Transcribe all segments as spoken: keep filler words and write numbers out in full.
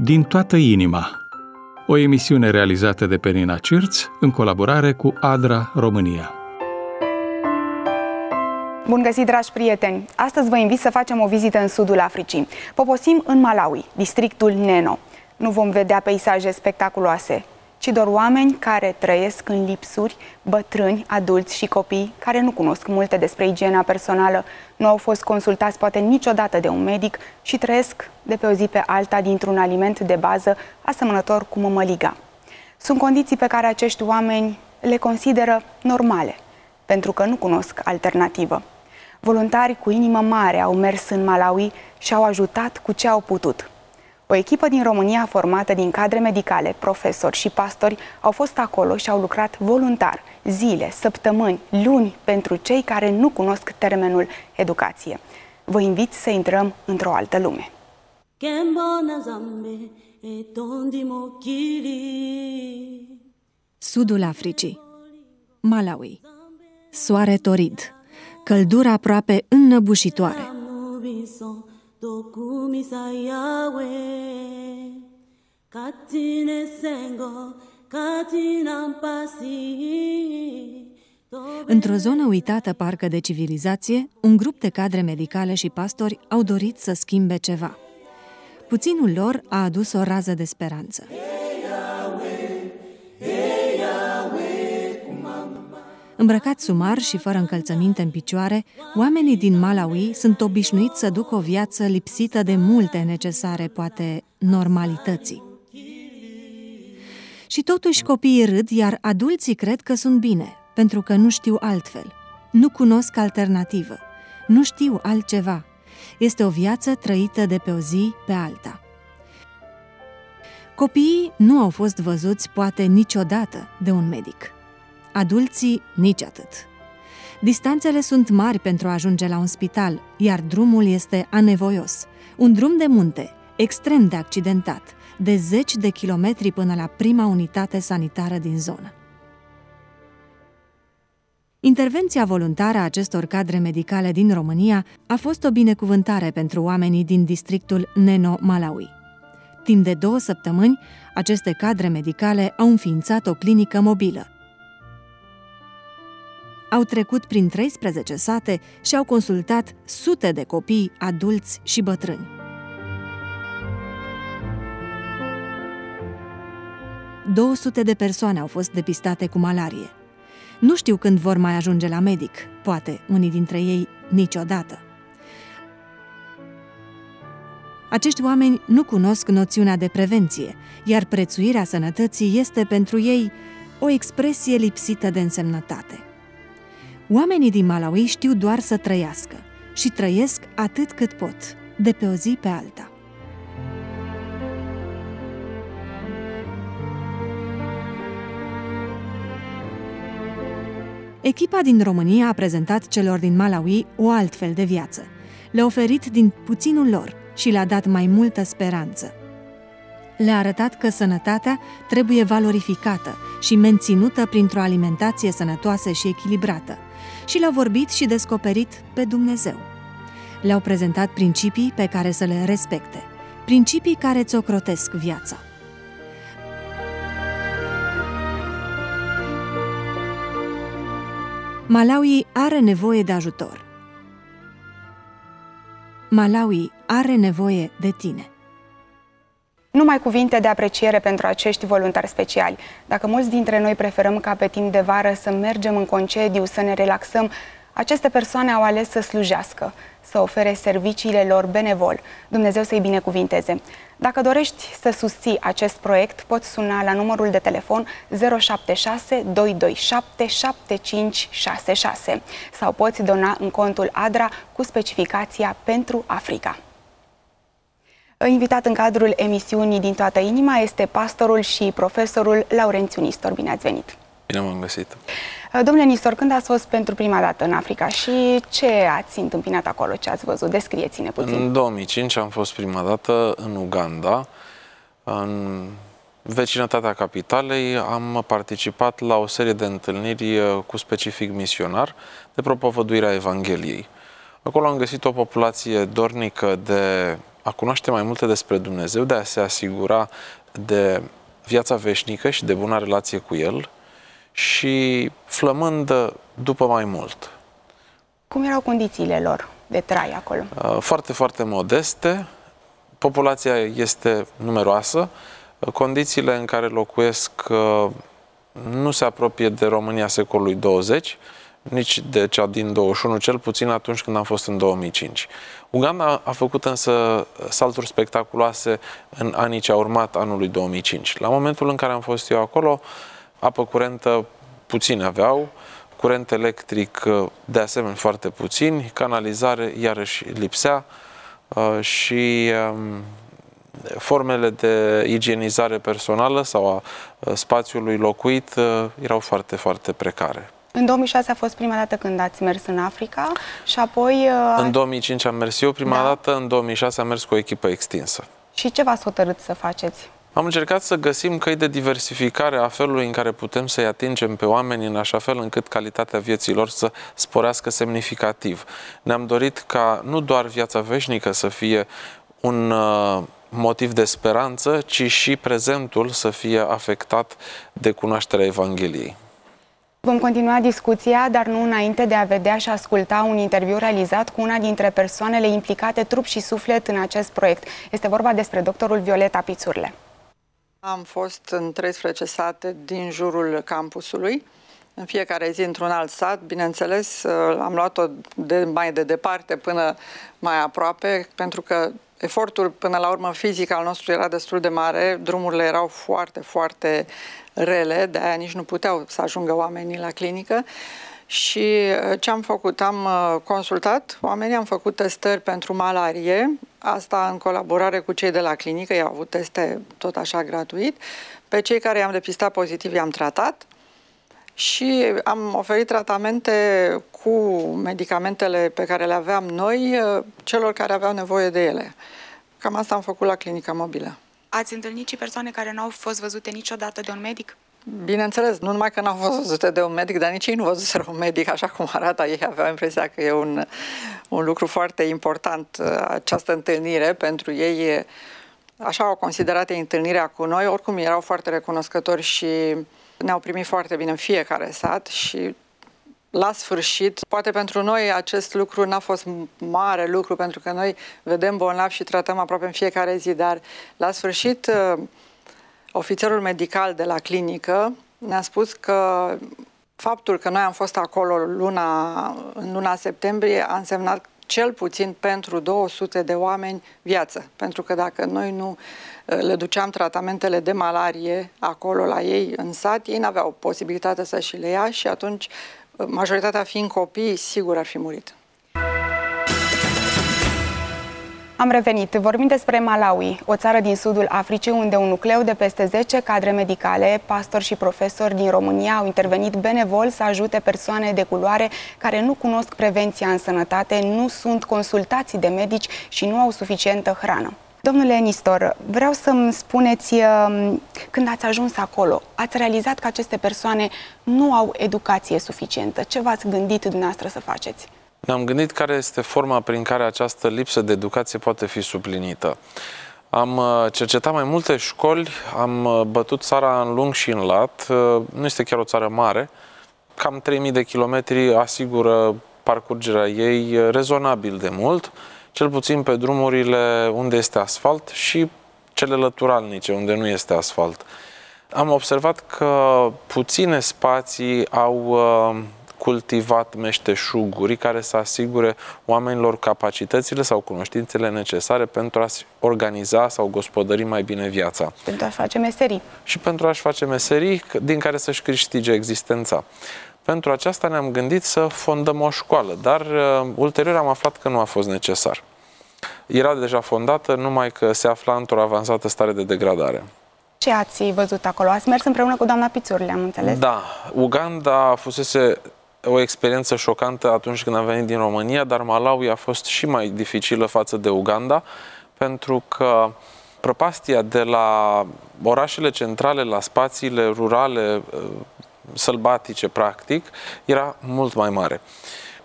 din toată inima. O emisiune realizată de Penina Cirț în colaborare cu ADRA România. Bun găsit, dragi prieteni! Astăzi vă invit să facem o vizită în sudul Africii. Poposim în Malawi, districtul Neno. Nu vom vedea peisaje spectaculoase, ci doar oameni care trăiesc în lipsuri, bătrâni, adulți și copii care nu cunosc multe despre igiena personală, nu au fost consultați poate niciodată de un medic și trăiesc de pe o zi pe alta dintr-un aliment de bază asemănător cu mămăliga. Sunt condiții pe care acești oameni le consideră normale, pentru că nu cunosc alternativă. Voluntari cu inimă mare au mers în Malawi și au ajutat cu ce au putut. O echipă din România formată din cadre medicale, profesori și pastori au fost acolo și au lucrat voluntar, zile, săptămâni, luni, pentru cei care nu cunosc termenul educație. Vă invit să intrăm într-o altă lume. Sudul Africii, Malawi. Soare torid, căldură aproape înnăbușitoare. Într-o zonă uitată parcă de civilizație, un grup de cadre medicale și pastori au dorit să schimbe ceva. Puținul lor a adus o rază de speranță. Îmbrăcați sumar și fără încălțăminte în picioare, oamenii din Malawi sunt obișnuiți să ducă o viață lipsită de multe necesare, poate, normalității. Și totuși copiii râd, iar adulții cred că sunt bine, pentru că nu știu altfel. Nu cunosc alternativă. Nu știu altceva. Este o viață trăită de pe o zi pe alta. Copiii nu au fost văzuți, poate, niciodată de un medic. Adulții nici atât. Distanțele sunt mari pentru a ajunge la un spital, iar drumul este anevoios. Un drum de munte, extrem de accidentat, de zeci de kilometri până la prima unitate sanitară din zonă. Intervenția voluntară a acestor cadre medicale din România a fost o binecuvântare pentru oamenii din districtul Neno, Malawi. Timp de două săptămâni, aceste cadre medicale au înființat o clinică mobilă. Au trecut prin treisprezece sate și au consultat sute de copii, adulți și bătrâni. două sute de persoane au fost depistate cu malarie. Nu știu când vor mai ajunge la medic, poate unii dintre ei niciodată. Acești oameni nu cunosc noțiunea de prevenție, iar prețuirea sănătății este pentru ei o expresie lipsită de însemnătate. Oamenii din Malawi știu doar să trăiască și trăiesc atât cât pot, de pe o zi pe alta. Echipa din România a prezentat celor din Malawi o altfel de viață. Le-a oferit din puținul lor și le-a dat mai multă speranță. Le-a arătat că sănătatea trebuie valorificată și menținută printr-o alimentație sănătoasă și echilibrată. Și le-au vorbit și descoperit pe Dumnezeu. Le-au prezentat principii pe care să le respecte, principii care îți ocrotesc viața. Malawi are nevoie de ajutor. Malawi are nevoie de tine. Numai cuvinte de apreciere pentru acești voluntari speciali. Dacă mulți dintre noi preferăm ca pe timp de vară să mergem în concediu, să ne relaxăm, aceste persoane au ales să slujească, să ofere serviciile lor benevol. Dumnezeu să-i binecuvinteze. Dacă dorești să susții acest proiect, poți suna la numărul de telefon zero șapte șase doi doi șapte șapte cinci șase șase sau poți dona în contul ADRA cu specificația pentru Africa. Invitat în cadrul emisiunii Din toată inima este pastorul și profesorul Laurențiu Nistor. Bine ați venit! Bine m-am găsit! Domnule Nistor, când ați fost pentru prima dată în Africa și ce ați întâmpinat acolo, ce ați văzut? Descrieți-ne puțin. În două mii cinci am fost prima dată în Uganda, în vecinătatea capitalei. Am participat la o serie de întâlniri cu specific misionar de propovăduirea Evangheliei. Acolo am găsit o populație dornică de a cunoaște mai multe despre Dumnezeu, de a se asigura de viața veșnică și de bună relație cu El și flămând după mai mult. Cum erau condițiile lor de trai acolo? Foarte, foarte modeste. Populația este numeroasă. Condițiile în care locuiesc nu se apropie de România secolului douăzeci, nici de cea din douăzeci și unu, cel puțin atunci când am fost în două mii cinci. Uganda a făcut însă salturi spectaculoase în anii ce au urmat anului două mii cinci. La momentul în care am fost eu acolo, apă curentă puțini aveau, curent electric de asemenea foarte puțini, canalizare iarăși lipsea și formele de igienizare personală sau a spațiului locuit erau foarte, foarte precare. În două mii șase a fost prima dată când ați mers în Africa și apoi... În două mii cinci am mers eu prima da. dată, în două mii șase am mers cu o echipă extinsă. Și ce v-ați hotărât să faceți? Am încercat să găsim căi de diversificare a felului în care putem să-i atingem pe oameni în așa fel încât calitatea vieții lor să sporească semnificativ. Ne-am dorit ca nu doar viața veșnică să fie un uh, motiv de speranță, ci și prezentul să fie afectat de cunoașterea Evangheliei. Vom continua discuția, dar nu înainte de a vedea și asculta un interviu realizat cu una dintre persoanele implicate trup și suflet în acest proiect. Este vorba despre doctorul Violeta Pițurle. Am fost în treisprezece sate din jurul campusului, în fiecare zi într-un alt sat. Bineînțeles, am luat-o de mai de departe până mai aproape, pentru că efortul până la urmă fizic al nostru era destul de mare, drumurile erau foarte, foarte rele, de-aia nici nu puteau să ajungă oamenii la clinică. Și ce am făcut? Am consultat oamenii, am făcut testări pentru malarie, asta în colaborare cu cei de la clinică, i-au avut teste tot așa gratuit. Pe cei care i-am depistat pozitiv i-am tratat și am oferit tratamente cu medicamentele pe care le aveam noi celor care aveau nevoie de ele. Cam asta am făcut la clinica mobilă. Ați întâlnit și persoane care nu au fost văzute niciodată de un medic? Bineînțeles, nu numai că n-au fost văzute de un medic, dar nici ei nu văzuseră un medic așa cum arată. Ei aveau impresia că e un, un lucru foarte important această întâlnire. Pentru ei, așa au considerat ei întâlnirea cu noi. Oricum erau foarte recunoscători și ne-au primit foarte bine în fiecare sat și la sfârșit, poate pentru noi acest lucru n-a fost mare lucru, pentru că noi vedem bolnavi și tratăm aproape în fiecare zi, dar la sfârșit ofițerul medical de la clinică ne-a spus că faptul că noi am fost acolo luna, în luna septembrie a însemnat cel puțin pentru două sute de oameni viață. Pentru că dacă noi nu le duceam tratamentele de malarie acolo la ei în sat, ei n-aveau posibilitatea să și le ia și atunci, majoritatea fiind copii, sigur ar fi murit. Am revenit. Vorbim despre Malawi, o țară din sudul Africii, unde un nucleu de peste zece cadre medicale, pastori și profesori din România au intervenit benevol să ajute persoane de culoare care nu cunosc prevenția în sănătate, nu sunt consultați de medici și nu au suficientă hrană. Domnule Nistor, vreau să-mi spuneți, când ați ajuns acolo, ați realizat că aceste persoane nu au educație suficientă. Ce v-ați gândit dumneavoastră să faceți? Ne-am gândit care este forma prin care această lipsă de educație poate fi suplinită. Am cercetat mai multe școli, am bătut țara în lung și în lat. Nu este chiar o țară mare. Cam trei mii de kilometri asigură parcurgerea ei rezonabil de mult, cel puțin pe drumurile unde este asfalt și cele lăturalnice, unde nu este asfalt. Am observat că puține spații au cultivat meșteșuguri care să asigure oamenilor capacitățile sau cunoștințele necesare pentru a-și organiza sau gospodări mai bine viața. Pentru a-și face meserii. Și pentru a-și face meserii din care să-și câștige existența. Pentru aceasta ne-am gândit să fondăm o școală, dar uh, ulterior am aflat că nu a fost necesar. Era deja fondată, numai că se afla într-o avansată stare de degradare. Ce ați văzut acolo? Ați mers împreună cu doamna Pițurle, am înțeles? Da. Uganda fusese o experiență șocantă atunci când am venit din România, dar Malawi a fost și mai dificilă față de Uganda, pentru că prăpastia de la orașele centrale la spațiile rurale, sălbatice, practic, era mult mai mare.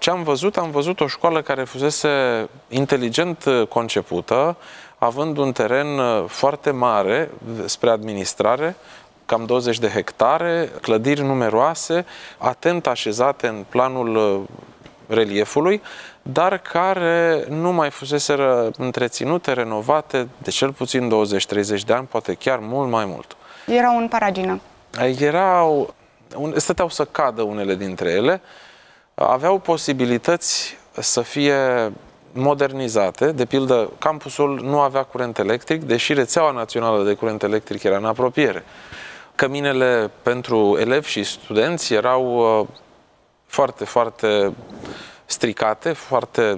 Ce am văzut? Am văzut o școală care fusese inteligent concepută, având un teren foarte mare spre administrare, cam douăzeci de hectare, clădiri numeroase, atent așezate în planul reliefului, dar care nu mai fuseseră întreținute, renovate de cel puțin douăzeci treizeci de ani, poate chiar mult mai mult. Erau în paragină. Erau, stăteau să cadă unele dintre ele, aveau posibilități să fie modernizate, de pildă campusul nu avea curent electric, deși rețeaua națională de curent electric era în apropiere. Căminele pentru elevi și studenți erau foarte, foarte stricate, foarte,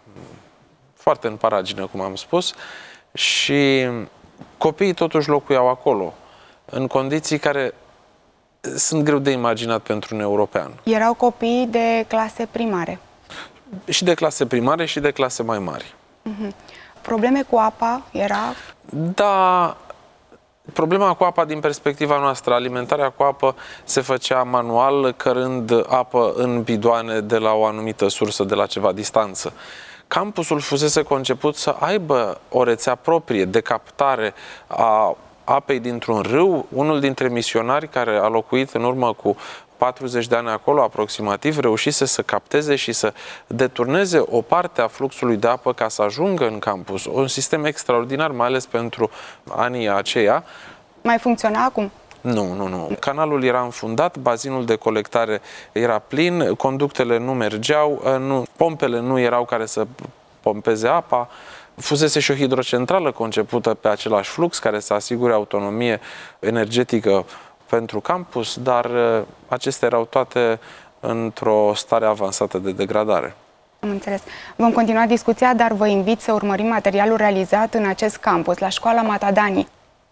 foarte în paragină, cum am spus, și copiii totuși locuiau acolo, în condiții care sunt greu de imaginat pentru un european. Erau copii de clase primare. Și de clase primare și de clase mai mari. Uh-huh. Probleme cu apa era? Da, problema cu apa din perspectiva noastră, alimentarea cu apă se făcea manual, cărând apă în bidoane de la o anumită sursă, de la ceva distanță. Campusul fusese conceput să aibă o rețea proprie de captare a apei dintr-un râu. Unul dintre misionari care a locuit în urmă cu patruzeci de ani acolo, aproximativ, reușise să capteze și să deturneze o parte a fluxului de apă ca să ajungă în campus. Un sistem extraordinar, mai ales pentru anii aceia. Mai funcționa acum? Nu, nu, nu. Canalul era înfundat, bazinul de colectare era plin, conductele nu mergeau, nu, pompele nu erau care să pompeze apa. Fusese și o hidrocentrală concepută pe același flux, care să asigure autonomie energetică pentru campus, dar acestea erau toate într-o stare avansată de degradare. Am înțeles. Vom continua discuția, dar vă invit să urmărim materialul realizat în acest campus, la școala Matadani.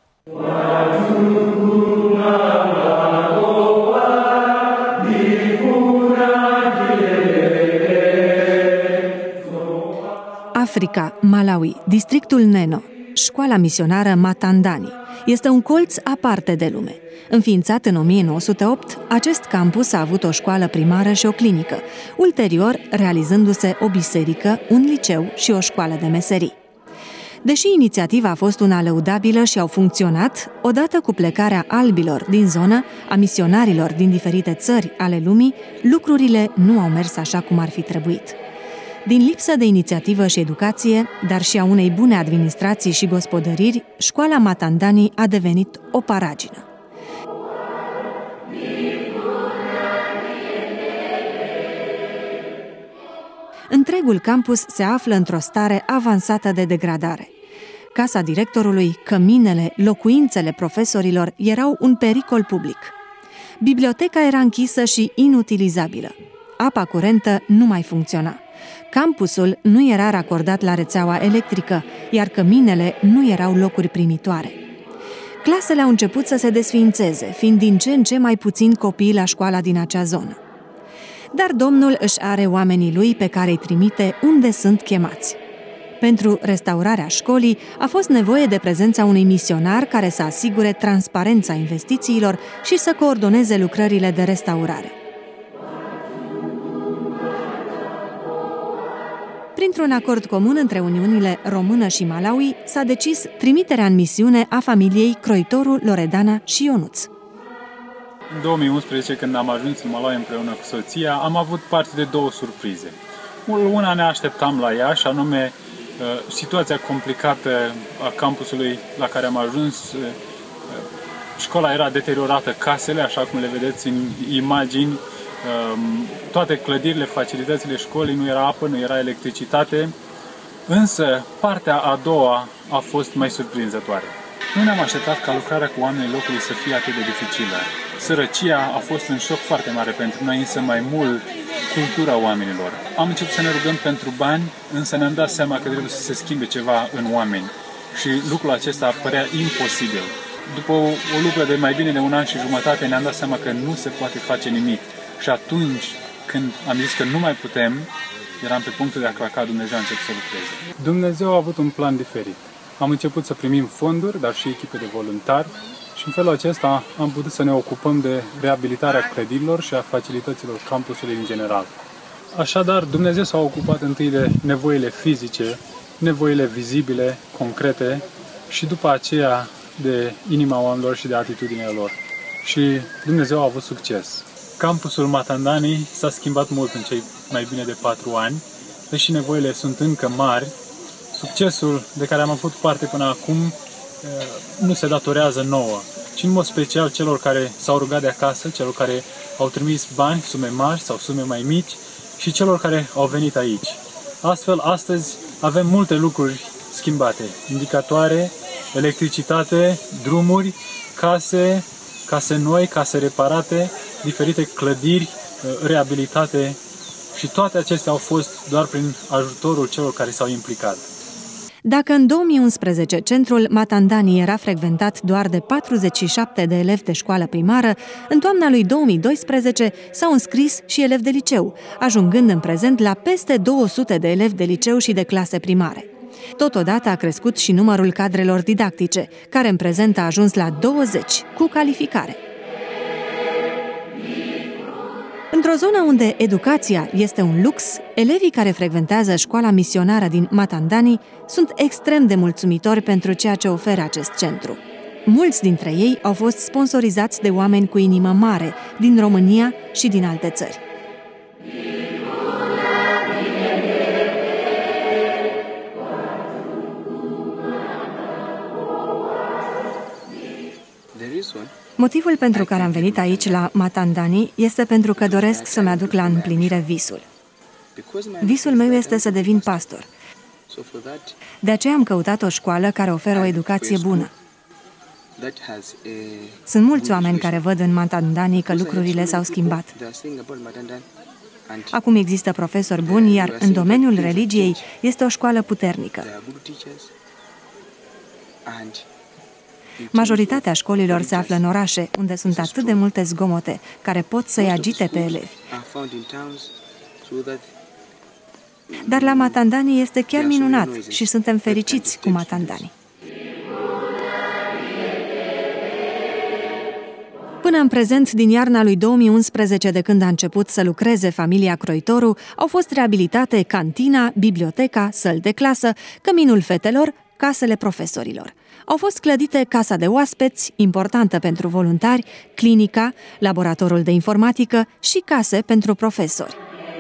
Africa, Malawi, districtul Neno, școala misionară Matandani. Este un colț aparte de lume. Înființat în o mie nouă sute opt, acest campus a avut o școală primară și o clinică, ulterior realizându-se o biserică, un liceu și o școală de meserii. Deși inițiativa a fost una lăudabilă și au funcționat, odată cu plecarea albilor din zonă, a misionarilor din diferite țări ale lumii, lucrurile nu au mers așa cum ar fi trebuit. Din lipsă de inițiativă și educație, dar și a unei bune administrații și gospodăriri, școala Matandani a devenit o paragină. Întregul campus se află într-o stare avansată de degradare. Casa directorului, căminele, locuințele profesorilor erau un pericol public. Biblioteca era închisă și inutilizabilă. Apa curentă nu mai funcționa. Campusul nu era racordat la rețeaua electrică, iar căminele nu erau locuri primitoare. Clasele au început să se desființeze, fiind din ce în ce mai puțini copii la școala din acea zonă. Dar Domnul își are oamenii lui pe care îi trimite unde sunt chemați. Pentru restaurarea școlii a fost nevoie de prezența unui misionar care să asigure transparența investițiilor și să coordoneze lucrările de restaurare. Printr-un acord comun între Uniunile Română și Malawi, s-a decis trimiterea în misiune a familiei Croitoru, Loredana și Ionuț. În două mii unsprezece, când am ajuns în Malawi împreună cu soția, am avut parte de două surprize. Una ne așteptam la ea, și anume situația complicată a campusului la care am ajuns. Școala era deteriorată, casele, așa cum le vedeți în imagini, toate clădirile, facilitățile școlii, nu era apă, nu era electricitate, însă partea a doua a fost mai surprinzătoare. Nu ne-am așteptat ca lucrarea cu oamenii locului să fie atât de dificilă. Sărăcia a fost un șoc foarte mare pentru noi, însă mai mult cultura oamenilor. Am început să ne rugăm pentru bani, însă ne-am dat seama că trebuie să se schimbe ceva în oameni și lucrul acesta părea imposibil. După o, o lucră de mai bine de un an și jumătate ne-am dat seama că nu se poate face nimic. Și atunci când am zis că nu mai putem, eram pe punctul de a claca, Dumnezeu a început să lucreze. Dumnezeu a avut un plan diferit. Am început să primim fonduri, dar și echipe de voluntari, și în felul acesta am putut să ne ocupăm de reabilitarea clădirilor și a facilităților campusului în general. Așadar, Dumnezeu s-a ocupat întâi de nevoile fizice, nevoile vizibile, concrete și după aceea de inima oamenilor și de atitudinile lor. Și Dumnezeu a avut succes. Campusul Matandani s-a schimbat mult în cei mai bine de patru ani, deși nevoile sunt încă mari. Succesul de care am avut parte până acum nu se datorează nouă, ci în mod special celor care s-au rugat de acasă, celor care au trimis bani, sume mari sau sume mai mici și celor care au venit aici. Astfel, astăzi avem multe lucruri schimbate, indicatoare, electricitate, drumuri, case, case noi, case reparate, diferite clădiri reabilitate și toate acestea au fost doar prin ajutorul celor care s-au implicat. Dacă în două mii unsprezece centrul Matandani era frecventat doar de patruzeci și șapte de elevi de școală primară, în toamna lui două mii doisprezece s-au înscris și elevi de liceu, ajungând în prezent la peste două sute de elevi de liceu și de clase primare. Totodată a crescut și numărul cadrelor didactice, care în prezent a ajuns la douăzeci, cu calificare. Într-o zonă unde educația este un lux, elevii care frecventează școala misionară din Matandani sunt extrem de mulțumitori pentru ceea ce oferă acest centru. Mulți dintre ei au fost sponsorizați de oameni cu inimă mare, din România și din alte țări. Motivul pentru care am venit aici, la Matandani, este pentru că doresc să-mi aduc la împlinire visul. Visul meu este să devin pastor. De aceea am căutat o școală care oferă o educație bună. Sunt mulți oameni care văd în Matandani că lucrurile s-au schimbat. Acum există profesori buni, iar în domeniul religiei este o școală puternică. Majoritatea școlilor se află în orașe, unde sunt atât de multe zgomote, care pot să-i agite pe elevi. Dar la Matandani este chiar minunat și suntem fericiți cu Matandani. Până în prezent, din iarna lui două mii unsprezece, de când a început să lucreze familia Croitoru, au fost reabilitate cantina, biblioteca, săli de clasă, căminul fetelor, casele profesorilor. Au fost clădite casa de oaspeți, importantă pentru voluntari, clinica, laboratorul de informatică și case pentru profesori.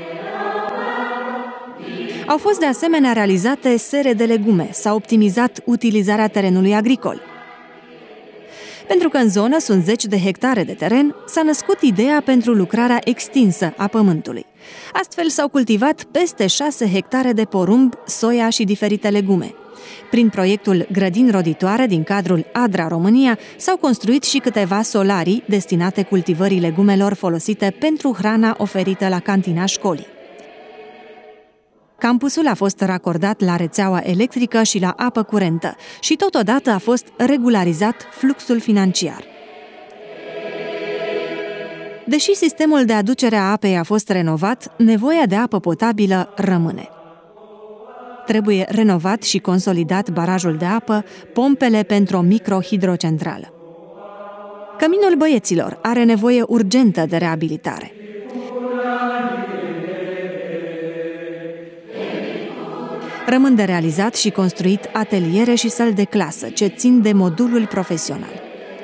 Au fost de asemenea realizate sere de legume, s-a optimizat utilizarea terenului agricol. Pentru că în zonă sunt zeci de hectare de teren, s-a născut ideea pentru lucrarea extinsă a pământului. Astfel s-au cultivat peste șase hectare de porumb, soia și diferite legume. Prin proiectul Grădini roditoare din cadrul ADRA România s-au construit și câteva solarii destinate cultivării legumelor folosite pentru hrana oferită la cantina școlii. Campusul a fost racordat la rețeaua electrică și la apă curentă și totodată a fost regularizat fluxul financiar. Deși sistemul de aducere a apei a fost renovat, nevoia de apă potabilă rămâne. Trebuie renovat și consolidat barajul de apă, pompele pentru o microhidrocentrală. Căminul Băieților are nevoie urgentă de reabilitare. Rămân de realizat și construit ateliere și săli de clasă, ce țin de modulul profesional.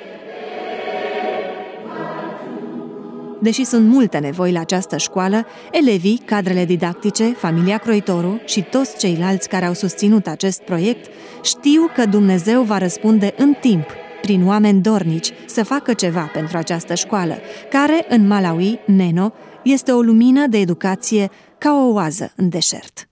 Deși sunt multe nevoi la această școală, elevii, cadrele didactice, familia Croitoru și toți ceilalți care au susținut acest proiect știu că Dumnezeu va răspunde în timp, prin oameni dornici, să facă ceva pentru această școală, care, în Malawi, Neno, este o lumină de educație ca o oază în deșert.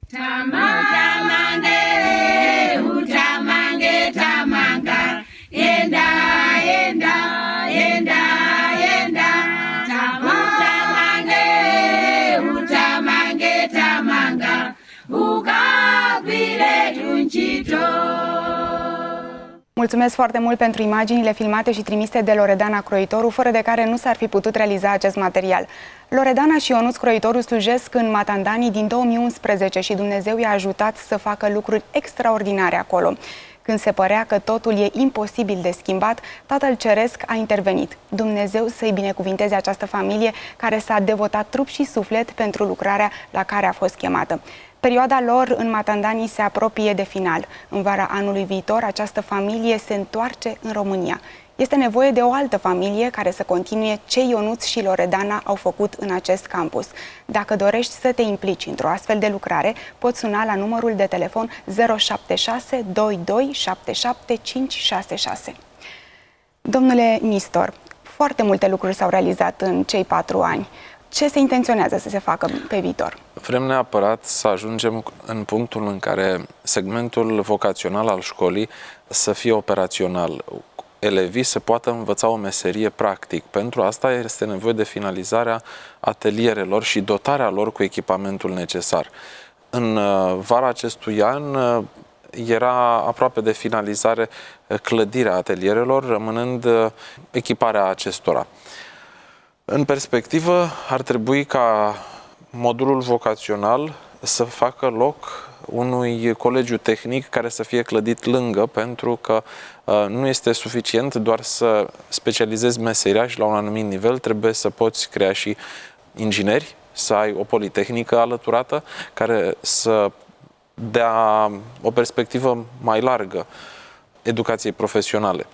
Mulțumesc foarte mult pentru imaginile filmate și trimise de Loredana Croitoru, fără de care nu s-ar fi putut realiza acest material. Loredana și Ionuț Croitoru slujesc în Matandani din două mii unsprezece și Dumnezeu i-a ajutat să facă lucruri extraordinare acolo. Când se părea că totul e imposibil de schimbat, Tatăl Ceresc a intervenit. Dumnezeu să-i binecuvinteze această familie care s-a devotat trup și suflet pentru lucrarea la care a fost chemată. Perioada lor în Matandani se apropie de final. În vara anului viitor, această familie se întoarce în România. Este nevoie de o altă familie care să continue ce Ionuț și Loredana au făcut în acest campus. Dacă dorești să te implici într-o astfel de lucrare, poți suna la numărul de telefon zero șapte șase doi doi șapte șapte cinci șase șase. Domnule Nistor, foarte multe lucruri s-au realizat în cei patru ani. Ce se intenționează să se facă pe viitor? Vrem neapărat să ajungem în punctul în care segmentul vocațional al școlii să fie operațional. Elevii se poată învăța o meserie practic. Pentru asta este nevoie de finalizarea atelierelor și dotarea lor cu echipamentul necesar. În vara acestui an era aproape de finalizare clădirea atelierelor, rămânând echiparea acestora. În perspectivă, ar trebui ca modulul vocațional să facă loc unui colegiu tehnic care să fie clădit lângă, pentru că uh, nu este suficient doar să specializezi meseria și la un anumit nivel trebuie să poți crea și ingineri, să ai o politehnică alăturată care să dea o perspectivă mai largă educației profesionale.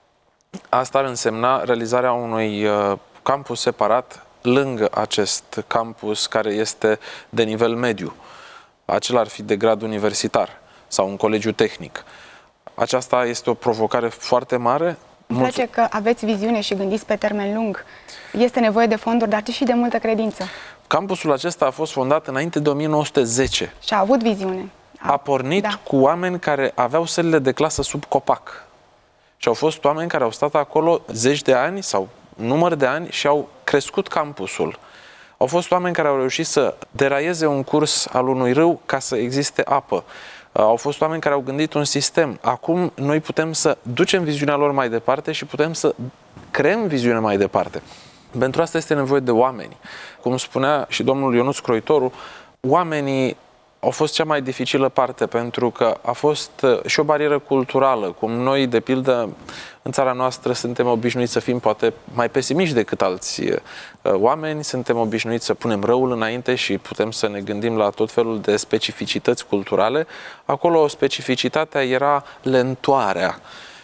Asta ar însemna realizarea unui uh, campus separat lângă acest campus care este de nivel mediu. Acela ar fi de grad universitar sau un colegiu tehnic. Aceasta este o provocare foarte mare. Îmi place că aveți viziune și gândiți pe termen lung. Este nevoie de fonduri, dar și de multă credință. Campusul acesta a fost fondat înainte de o mie nouă sute zece. Și a avut viziune. A, a pornit da. cu oameni care aveau sălile de clasă sub copac. Și au fost oameni care au stat acolo zeci de ani sau număr de ani și au crescut campusul. Au fost oameni care au reușit să deraieze un curs al unui râu ca să existe apă. Au fost oameni care au gândit un sistem. Acum noi putem să ducem viziunea lor mai departe și putem să creăm viziune mai departe. Pentru asta este nevoie de oameni. Cum spunea și domnul Ionuț Croitoru, oamenii au fost cea mai dificilă parte, pentru că a fost și o barieră culturală. Cum noi, de pildă, în țara noastră suntem obișnuiți să fim poate mai pesimiști decât alți oameni, suntem obișnuiți să punem răul înainte și putem să ne gândim la tot felul de specificități culturale. Acolo specificitatea era lentoarea.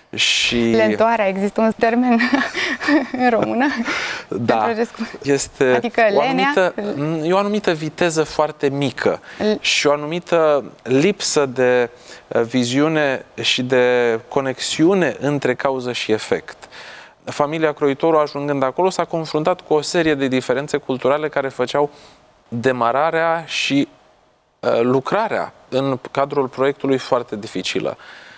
Și... Lentoarea, există un termen în română? Da, este adică o anumită, e o anumită viteză foarte mică și o anumită lipsă de viziune și de conexiune între cauză și efect. Familia Croitoru, ajungând acolo, s-a confruntat cu o serie de diferențe culturale care făceau demararea și uh, lucrarea în cadrul proiectului foarte dificilă.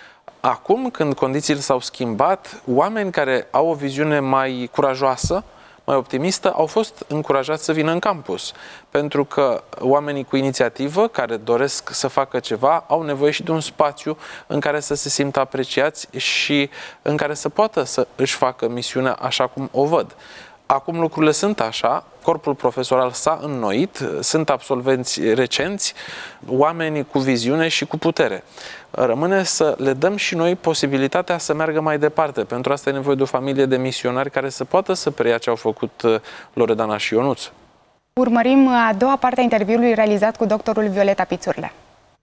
Acum, când condițiile s-au schimbat, oameni care au o viziune mai curajoasă, mai optimistă, au fost încurajați să vină în campus. Pentru că oamenii cu inițiativă, care doresc să facă ceva, au nevoie și de un spațiu în care să se simtă apreciați și în care să poată să își facă misiunea așa cum o văd. Acum lucrurile sunt așa, corpul profesoral s-a înnoit, sunt absolvenți recenți, oameni cu viziune și cu putere. Rămâne să le dăm și noi posibilitatea să meargă mai departe. Pentru asta e nevoie de o familie de misionari care să poată să preia ce au făcut Loredana și Ionuț. Urmărim a doua parte a interviului realizat cu doctorul Violeta Pițurle.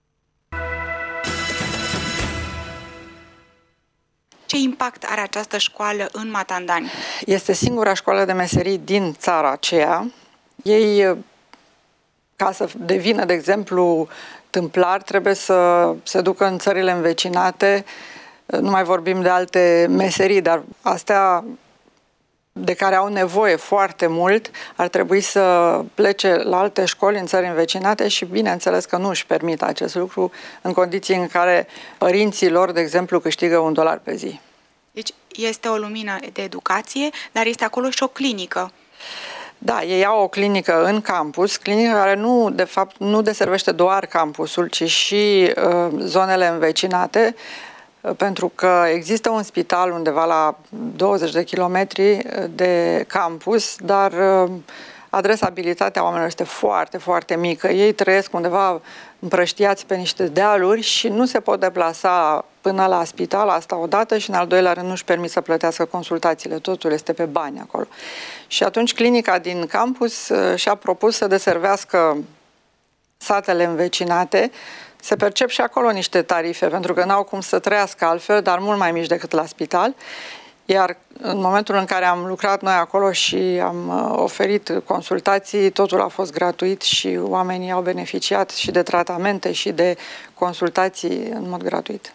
Ce impact are această școală în Matandani? Este singura școală de meserii din țara aceea. Ei, ca să devină, de exemplu, tâmplar, trebuie să se ducă în țările învecinate. Nu mai vorbim de alte meserii, dar astea de care au nevoie foarte mult, ar trebui să plece la alte școli în țări învecinate și bineînțeles că nu își permit acest lucru în condiții în care părinții lor, de exemplu, câștigă un dolar pe zi. Deci este o lumină de educație, dar este acolo și o clinică. Da, ei au o clinică în campus, clinică care nu, de fapt, nu deservește doar campusul, ci și uh, zonele învecinate, pentru că există un spital undeva la douăzeci de kilometri de campus, dar adresabilitatea oamenilor este foarte, foarte mică. Ei trăiesc undeva împrăștiați pe niște dealuri și nu se pot deplasa până la spital, asta odată, și în al doilea rând nu-și permit să plătească consultațiile. Totul este pe bani acolo. Și atunci clinica din campus și-a propus să deservească satele învecinate. Se percep și acolo niște tarife, pentru că n-au cum să trăiască altfel, dar mult mai mici decât la spital. Iar în momentul în care am lucrat noi acolo și am oferit consultații, totul a fost gratuit și oamenii au beneficiat și de tratamente și de consultații în mod gratuit.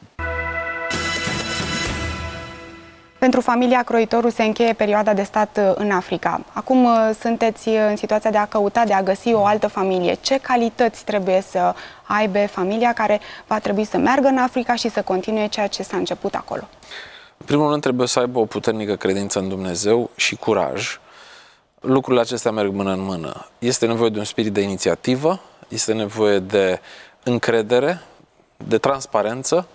Pentru familia Croitoru se încheie perioada de stat în Africa. Acum sunteți în situația de a căuta, de a găsi o altă familie. Ce calități trebuie să aibă familia care va trebui să meargă în Africa și să continue ceea ce s-a început acolo? În primul rând trebuie să aibă o puternică credință în Dumnezeu și curaj. Lucrurile acestea merg mână în mână. Este nevoie de un spirit de inițiativă, este nevoie de încredere, de transparență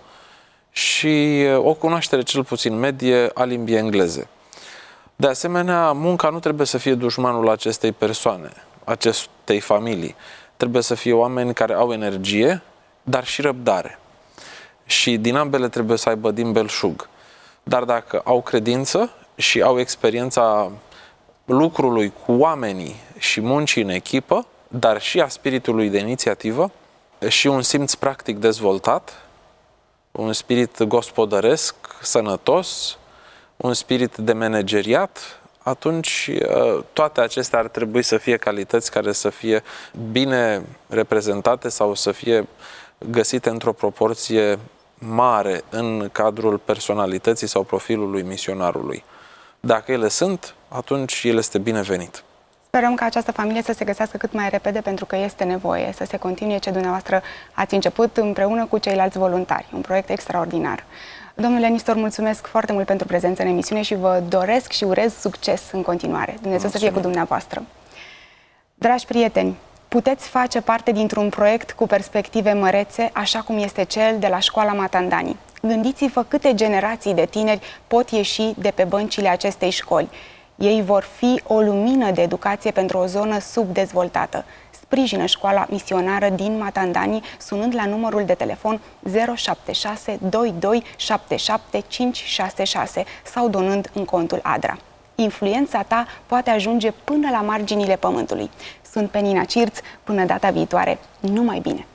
și o cunoaștere cel puțin medie a limbii engleze. De asemenea, munca nu trebuie să fie dușmanul acestei persoane, acestei familii. Trebuie să fie oameni care au energie, dar și răbdare. Și din ambele trebuie să aibă din belșug. Dar dacă au credință și au experiența lucrului cu oamenii și muncii în echipă, dar și a spiritului de inițiativă și un simț practic dezvoltat, un spirit gospodăresc, sănătos, un spirit de manageriat, atunci toate acestea ar trebui să fie calități care să fie bine reprezentate sau să fie găsite într-o proporție mare în cadrul personalității sau profilului misionarului. Dacă ele sunt, atunci el este binevenit. Sperăm ca această familie să se găsească cât mai repede, pentru că este nevoie să se continue ce dumneavoastră ați început împreună cu ceilalți voluntari. Un proiect extraordinar. Domnule Nistor, mulțumesc foarte mult pentru prezența în emisiune și vă doresc și urez succes în continuare. Dumnezeu Mulțumim. Să fie cu dumneavoastră. Dragi prieteni, puteți face parte dintr-un proiect cu perspective mărețe, așa cum este cel de la Școala Matandani. Gândiți-vă câte generații de tineri pot ieși de pe băncile acestei școli. Ei vor fi o lumină de educație pentru o zonă subdezvoltată. Sprijină școala misionară din Matandani sunând la numărul de telefon zero șapte șase doi doi șapte șapte cinci șase șase sau donând în contul Adra. Influența ta poate ajunge până la marginile pământului. Sunt Penina Cirț, până data viitoare, numai bine!